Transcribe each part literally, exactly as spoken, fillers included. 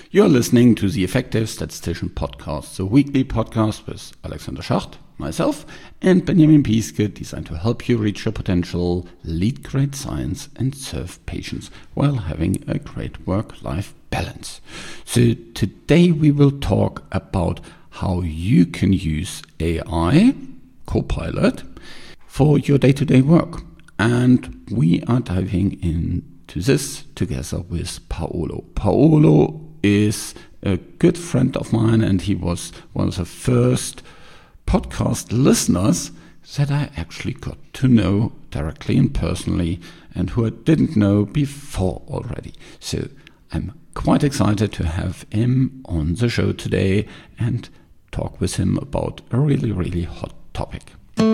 You're listening to the Effective Statistician Podcast, the weekly podcast with Alexander Schacht, myself, and Benjamin Pieske, designed to help you reach your potential, lead great science, and serve patients while having a great work-life balance. So today we will talk about how you can use A I, Copilot, for your day-to-day work. And we are diving into this together with Paolo. Paolo is a good friend of mine, and he was one of the first podcast listeners that I actually got to know directly and personally, and who I didn't know before already. So I'm quite excited to have him on the show today and talk with him about a really, really hot topic.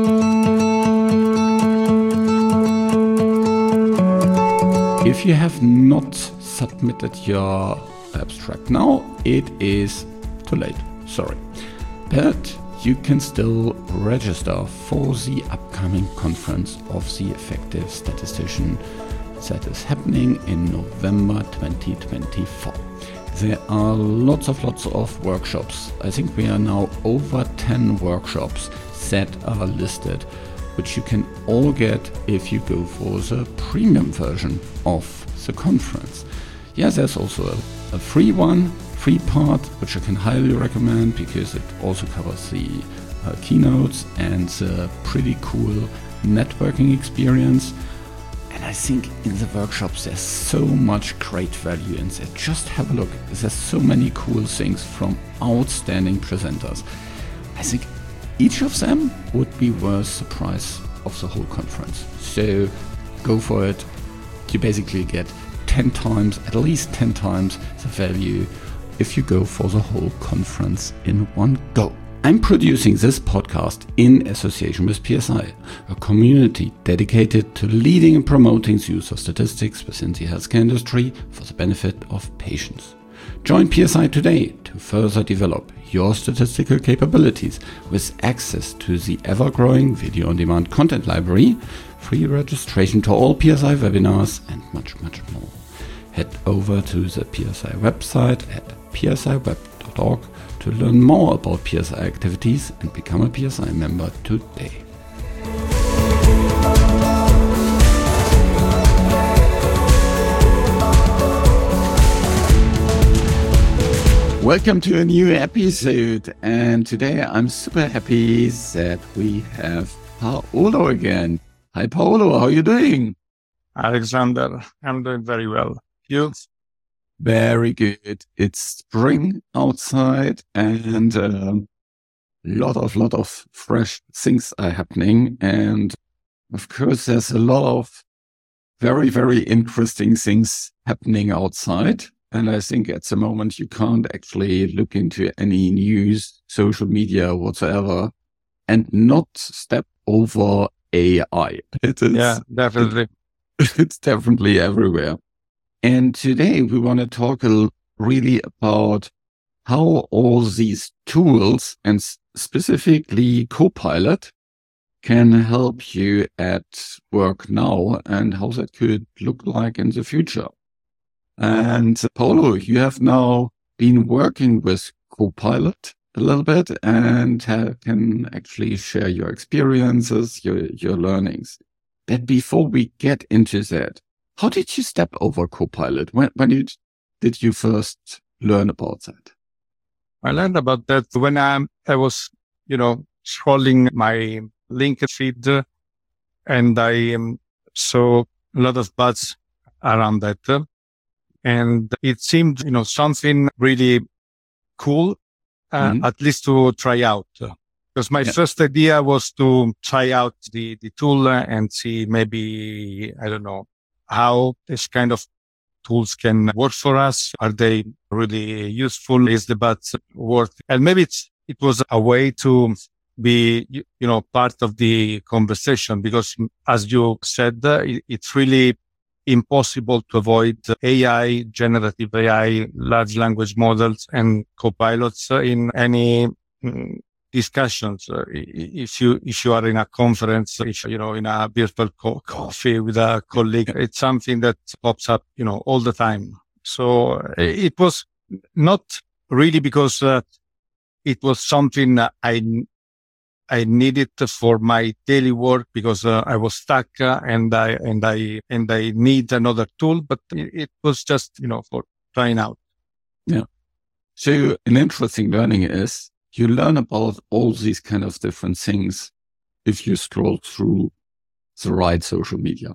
If you have not submitted your abstract now, it is too late, sorry. But you can still register for the upcoming conference of the Effective Statistician that is happening in November twenty twenty-four. There are lots of lots of workshops. I think we are now over ten workshops that are listed, which you can all get if you go for the premium version of the conference. Yes, there's also a, a free one, free part, which I can highly recommend because it also covers the uh, keynotes and the pretty cool networking experience. And I think in the workshops there's so much great value in there. Just have a look. There's so many cool things from outstanding presenters. I think each of them would be worth the price of the whole conference. So go for it. You basically get ten times, at least ten times the value if you go for the whole conference in one go. I'm producing this podcast in association with P S I, a community dedicated to leading and promoting the use of statistics within the healthcare industry for the benefit of patients. Join P S I today to further develop your statistical capabilities with access to the ever-growing video-on-demand content library, free registration to all P S I webinars, and much, much more. Head over to the P S I website at p s i web dot org to learn more about P S I activities and become a P S I member today. Welcome to a new episode, and today I'm super happy that we have Paolo again. Hi Paolo, how are you doing? Alexander, I'm doing very well. You? Very good. It's spring outside, and a um, lot of lot of fresh things are happening. And of course, there's a lot of very very interesting things happening outside. And I think at the moment you can't actually look into any news, social media, whatsoever, and not step over A I. It is, yeah, definitely. It, it's definitely everywhere. And today we want to talk a, really about how all these tools, and specifically Copilot, can help you at work now and how that could look like in the future. And Paolo, you have now been working with Copilot a little bit and have, can actually share your experiences, your, your learnings. But before we get into that, how did you step over Copilot? When, when you, did you first learn about that? I learned about that when I, I was, you know, scrolling my LinkedIn feed, and I um, saw a lot of buzz around that. And it seemed, you know, something really cool, uh, mm-hmm. at least to try out. Because my yeah. first idea was to try out the, the tool and see maybe, I don't know, how this kind of tools can work for us. Are they really useful? Is the buzz worth? And maybe it's, it was a way to be, you know, part of the conversation, because as you said, it, it's really impossible to avoid A I, generative A I, large language models, and copilots in any mm, discussions. Uh, if you if you are in a conference, if you know in a virtual co- coffee with a colleague, it's something that pops up, you know, all the time. So it was not really because uh, it was something I I needed for my daily work because uh, I was stuck uh, and I and I and I need another tool, but it was just, you know, for trying out. Yeah. So an interesting learning is you learn about all these kind of different things if you scroll through the right social media.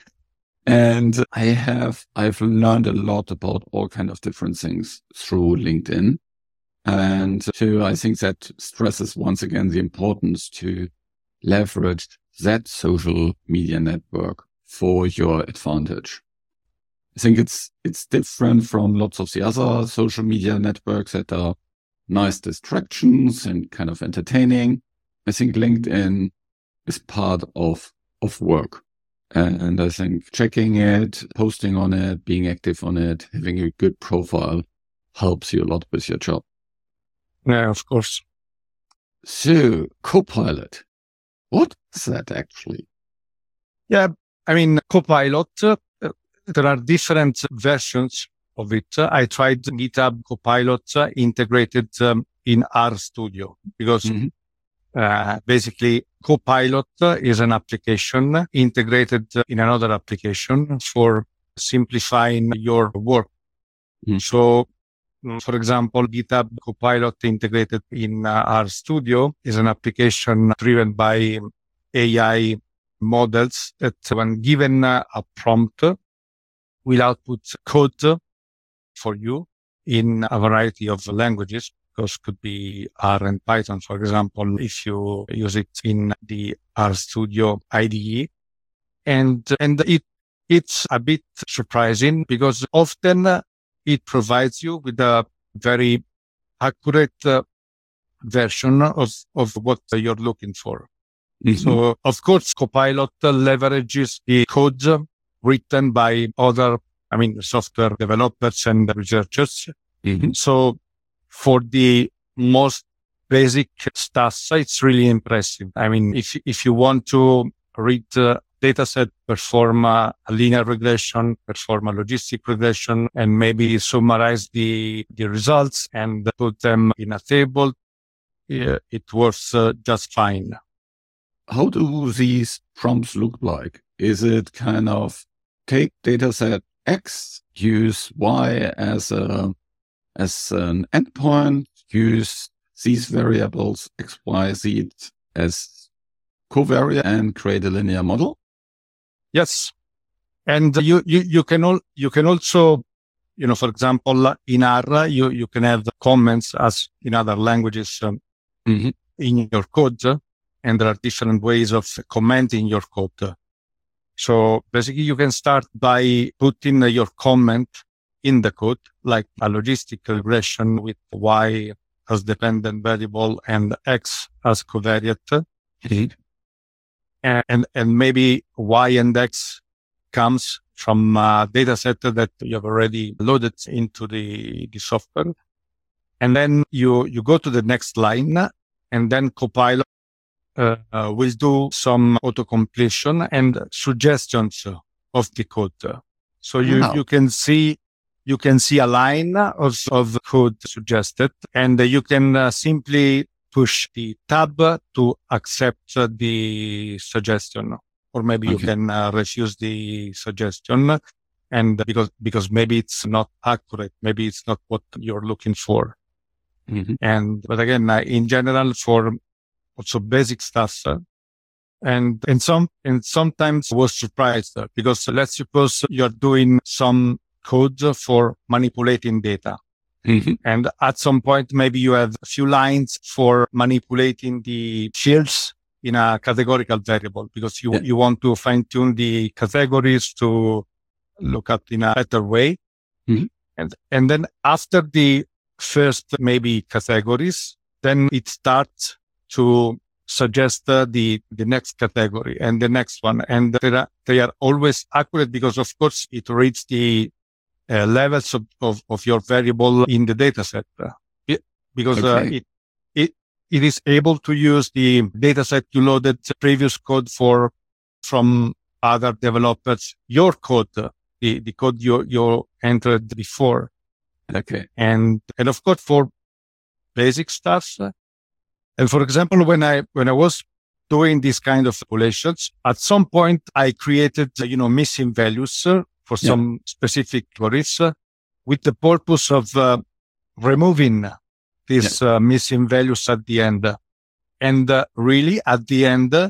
And I have, I've learned a lot about all kind of different things through LinkedIn. And so I think that stresses once again the importance to leverage that social media network for your advantage. I think it's, it's different from lots of the other social media networks that are nice distractions and kind of entertaining. I think LinkedIn is part of, of work. And I think checking it, posting on it, being active on it, having a good profile helps you a lot with your job. Yeah, of course. So, Copilot, what is that actually? Yeah, I mean, Copilot, uh, there are different versions of it. I tried GitHub Copilot uh, integrated um, in RStudio because mm-hmm. uh, basically Copilot uh, is an application integrated in another application for simplifying your work. Mm-hmm. So, for example, GitHub Copilot integrated in uh, RStudio is an application driven by A I models that when given uh, a prompt will output code for you in a variety of languages. Those could be R and Python, for example, if you use it in the RStudio I D E. And, and it, it's a bit surprising because often uh, it provides you with a very accurate uh, version of, of what you're looking for. Mm-hmm. So, of course, Copilot leverages the code written by other, I mean, software developers and researchers. Mm-hmm. So, for the most basic stuff, it's really impressive. I mean, if if you want to read uh, dataset, perform a linear regression, perform a logistic regression, and maybe summarize the, the results and put them in a table, yeah, it works uh, just fine. How do these prompts look like? Is it kind of take dataset X, use Y as a as an endpoint, use these variables X, Y, Z as covariate and create a linear model? Yes. And you, you, you can all, you can also, you know, for example, in R, you, you can have comments as in other languages um, mm-hmm. in your code. And there are different ways of commenting your code. So basically you can start by putting your comment in the code, like a logistic regression with Y as dependent variable and X as covariate. Mm-hmm. And, and maybe Y and X comes from a data set that you have already loaded into the, the software. And then you, you go to the next line and then Copilot uh, uh, will do some auto-completion and suggestions of the code. So you, wow. you can see, you can see a line of, of code suggested and you can uh, simply push the tab to accept uh, the suggestion, or maybe okay. you can uh, refuse the suggestion. And because, because maybe it's not accurate, maybe it's not what you're looking for. Mm-hmm. And, but again, uh, in general, for also basic stuff, uh, and, and some, and sometimes I was surprised uh, because let's suppose you're doing some code for manipulating data. Mm-hmm. And at some point, maybe you have a few lines for manipulating the fields in a categorical variable because you, yeah. you want to fine tune the categories to look at in a better way. Mm-hmm. And, and then after the first maybe categories, then it starts to suggest uh, the, the next category and the next one. And they are, they are always accurate because of course it reads the Uh, levels of, of, of your variable in the dataset uh, it, because okay. uh, it, it, it is able to use the dataset you loaded previous code for from other developers, your code, uh, the, the code you, you entered before. Okay. And, and of course, for basic stuff. And for example, when I, when I was doing this kind of calculations, at some point I created, you know, missing values uh, for Yeah. some specific queries uh, with the purpose of uh, removing these uh, missing values at the end. And uh, really at the end, uh,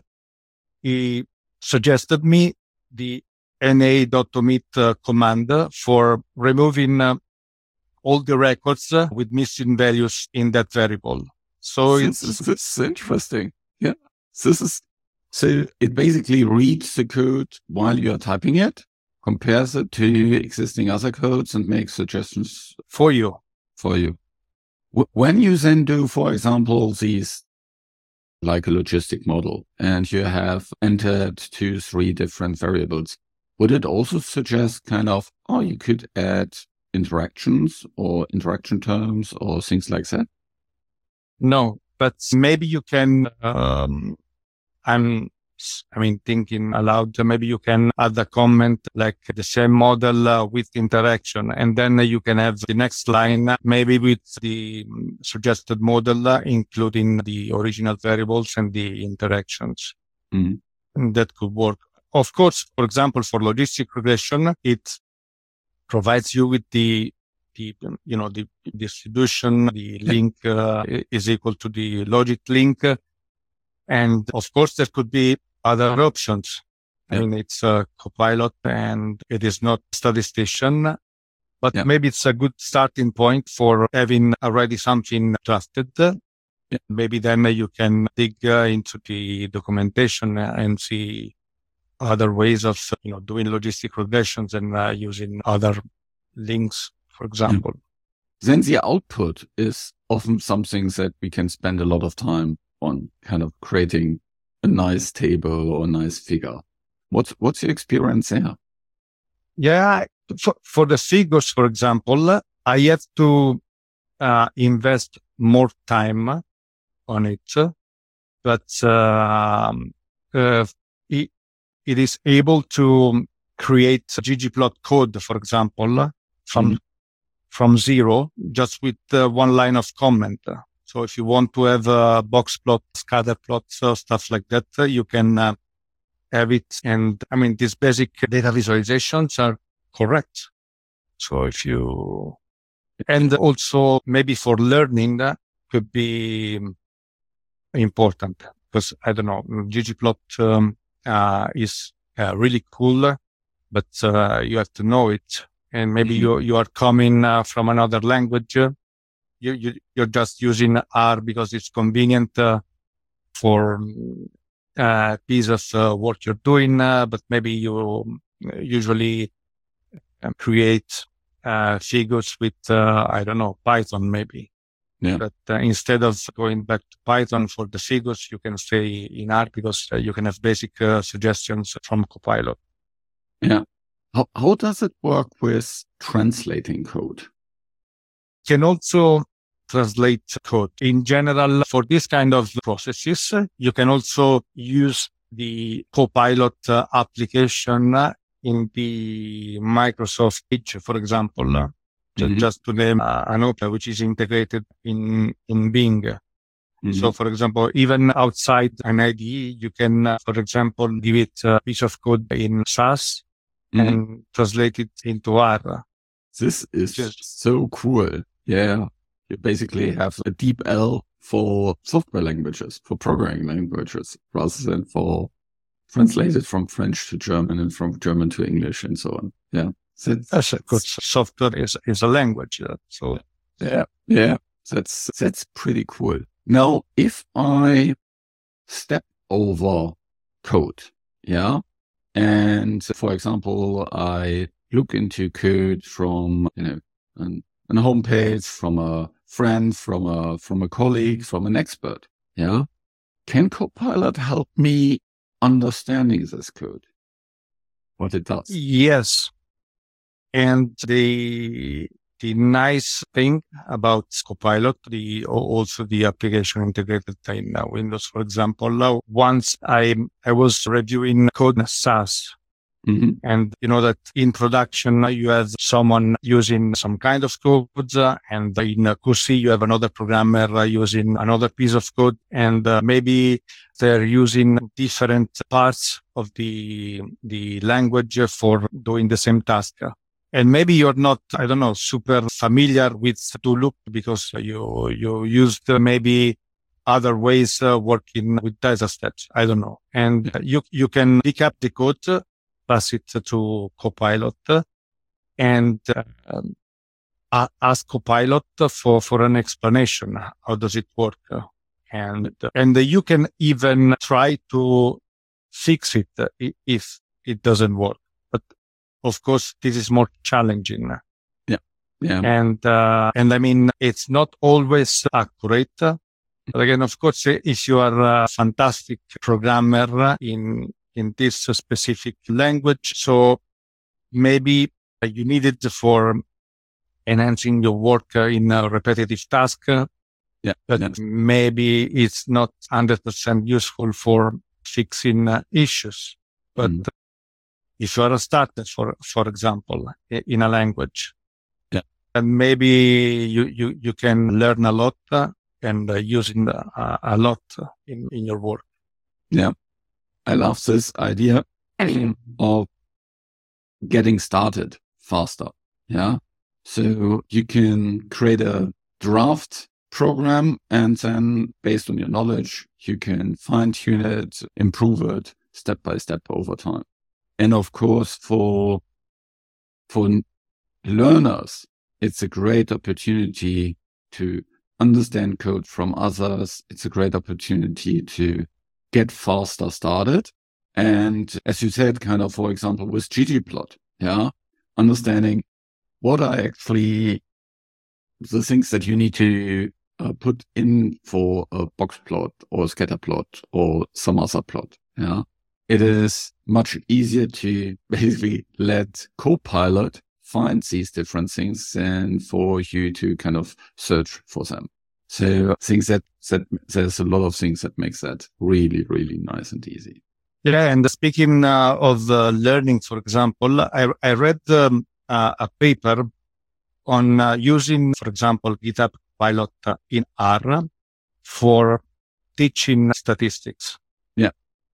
he suggested me the na.omit uh, command for removing uh, all the records uh, with missing values in that variable. So This it's, is, this is interesting. Yeah. This is, so it basically reads the code while you're typing it, compares it to existing other codes and makes suggestions for you. for you. W- When you then do, for example, these, like a logistic model, and you have entered two, three different variables, would it also suggest kind of, oh, you could add interactions or interaction terms or things like that? No, but maybe you can, um, I'm, I mean, thinking aloud, maybe you can add a comment like the same model uh, with interaction. And then you can have the next line, uh, maybe with the suggested model, uh, including the original variables and the interactions. Mhm. And that could work. Of course, for example, for logistic regression, it provides you with the the, you know, the distribution, the link uh, is equal to the logic link. And of course, there could be other options. I Yeah. mean, it's a Copilot and it is not statistician, but Yeah. maybe it's a good starting point for having already something drafted. Yeah. Maybe then you can dig uh, into the documentation and see other ways of, you know, doing logistic regressions and uh, using other links, for example. Then the output is often something that we can spend a lot of time on, kind of creating a nice table or a nice figure. What's, what's your experience there? Yeah. For, for the figures, for example, I have to uh, invest more time on it, but um, uh, it, it is able to create ggplot code, for example, from Mhm. from zero, just with uh, one line of comment. So if you want to have a box plot, scatter plots, uh, stuff like that, uh, you can uh, have it. And I mean, these basic data visualizations are correct. So if you, and also maybe for learning uh, could be important because I don't know, ggplot um, uh, is uh, really cool, but uh, you have to know it. And maybe Mhm. you you are coming uh, from another language. You, you, you're just using R because it's convenient uh, for uh, piece of uh, what you're doing. Uh, but maybe you usually um, create uh, figures with, uh, I don't know, Python maybe. Yeah. But uh, instead of going back to Python for the figures, you can stay in R because uh, you can have basic uh, suggestions from Copilot. Yeah. How, how does it work with translating code? Can also translate code. In general, for this kind of processes, you can also use the Copilot uh, application uh, in the Microsoft Edge, for example, uh, ju- Mhm. just to name uh, an opera which is integrated in, in Bing. Mhm. So, for example, even outside an I D E, you can, uh, for example, give it a piece of code in SAS Mhm. and translate it into R. This is Just- so cool. Yeah. You basically have a deep L for software languages, for programming languages, rather than for translated from French to German and from German to English and so on. Yeah. That's, Yes, of course, software is, is a language. uh, So yeah. Yeah. That's, that's pretty cool. Now, if I step over code, yeah, and for example, I look into code from, you know, an, an homepage, from a friend, from a, from a colleague, from an expert, yeah, can Copilot help me understanding this code, what it does? yes. And the, the nice thing about Copilot, the, also the application integrated in uh, Windows, for example, uh, once I, I was reviewing code in SAS Mm-hmm. And you know that in production, you have someone using some kind of code, uh, and in uh, Q C, you have another programmer uh, using another piece of code, and uh, maybe they're using different parts of the, the language for doing the same task. And maybe you're not, I don't know, super familiar with do loop because you, you used uh, maybe other ways uh, working with data steps. I don't know. And uh, you, you can pick up the code, pass it to Copilot, and uh, um, ask Copilot for, for an explanation. How does it work? And, and you can even try to fix it if it doesn't work. But of course, this is more challenging. Yeah. Yeah. And, uh, and I mean, it's not always accurate. But again, of course, if you are a fantastic programmer in, in this specific language, so maybe you need it for enhancing your work in a repetitive task. Yeah. But yeah. maybe it's not one hundred percent useful for fixing uh, issues. But mm. if you are a starter, for, for example, in a language, yeah. then maybe you, you, you can learn a lot uh, and uh, using uh, a lot in, in your work. Yeah. I love this idea of getting started faster. Yeah. So you can create a draft program, and then based on your knowledge, you can fine tune it, improve it step by step over time. And of course, for, for learners, it's a great opportunity to understand code from others. It's a great opportunity to get faster started. And as you said, kind of, for example, with ggplot, yeah, understanding what are actually the things that you need to uh, put in for a box plot or a scatter plot or some other plot. Yeah. It is much easier to basically let Copilot find these different things than for you to kind of search for them. So I think that, that there's a lot of things that makes that really, really nice and easy. Yeah. And speaking uh, of uh, learning, for example, I, I read um, uh, a paper on uh, using, for example, GitHub Copilot uh, in R for teaching statistics. Yeah.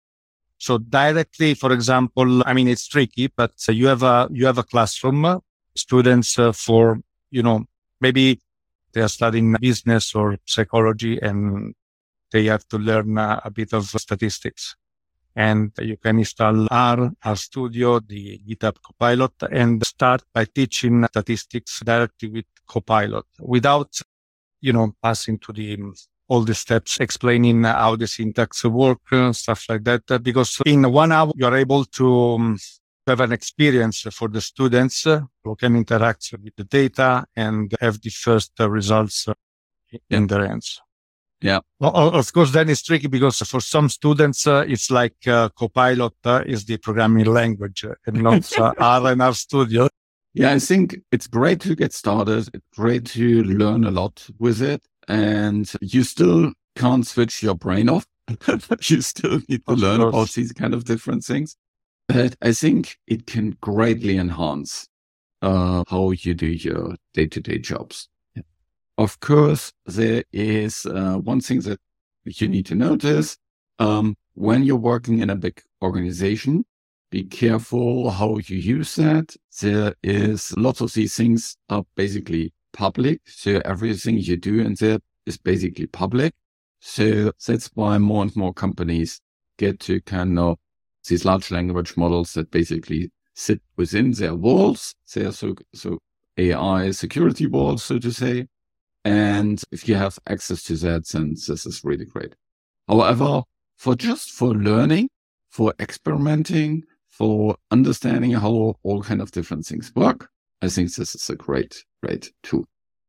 So directly, for example, I mean, it's tricky, but uh, you have a, you have a classroom, uh, students uh, for, you know, maybe they are studying business or psychology and they have to learn uh, a bit of statistics. And you can install R, RStudio, the GitHub Copilot, and start by teaching statistics directly with Copilot without, you know, passing to the all the steps, explaining how the syntax work, uh, stuff like that. Uh, because in one hour, you are able to um, have an experience for the students uh, who can interact with the data and have the first uh, results uh, in yeah. their hands. Yeah. Well, of course, then it's tricky because for some students, uh, it's like uh, Copilot uh, is the programming language uh, and not uh, R and RStudio. Yeah, I think it's great to get started. It's great to learn a lot with it. And you still can't switch your brain off. You still need to of learn course. all these kind of different things. But I think it can greatly enhance uh, how you do your day-to-day jobs. Of course, there is uh, one thing that you need to notice. Um, when you're working in a big organization, be careful how you use that. There is lots of these things are basically public. So everything you do in there is basically public. So that's why more and more companies get to kind of these large language models that basically sit within their walls. They're so, so A I security walls, so to say. And if you have access to that, then this is really great. However, for just for learning, for experimenting, for understanding how all kind of different things work, I think this is a great, great tool.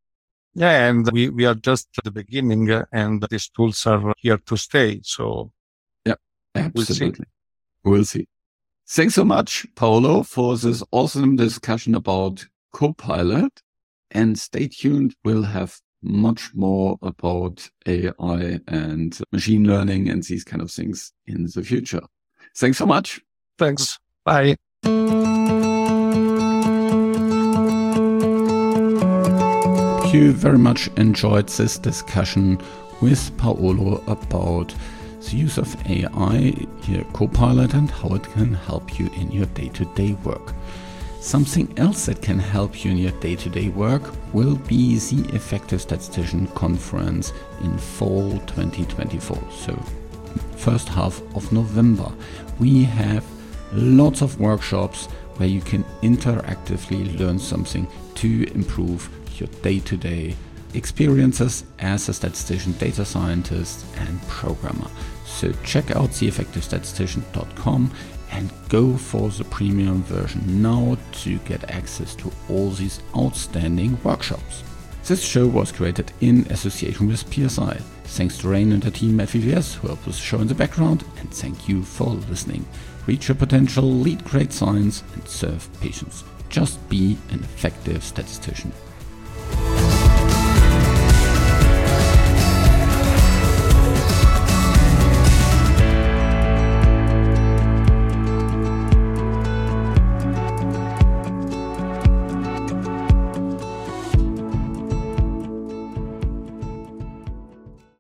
Yeah, and we, we are just at the beginning uh, and these tools are here to stay. So yeah, absolutely. We'll see. We'll see. Thanks so much, Paolo, for this awesome discussion about Copilot. And stay tuned. We'll have much more about A I and machine learning and these kind of things in the future. Thanks so much. Thanks. Bye. You very much enjoyed this discussion with Paolo about the use of A I, your Copilot, and how it can help you in your day-to-day work. Something else that can help you in your day-to-day work will be the Effective Statistician Conference in fall twenty twenty-four, so first half of November. We have lots of workshops where you can interactively learn something to improve your day-to-day experiences as a statistician, data scientist, and programmer. So check out the effective statistician dot com and go for the premium version now to get access to all these outstanding workshops. This show was created in association with P S I. Thanks to Rain and the team at V V S who helped with the show in the background, and thank you for listening. Reach your potential, lead great science, and serve patients. Just be an effective statistician.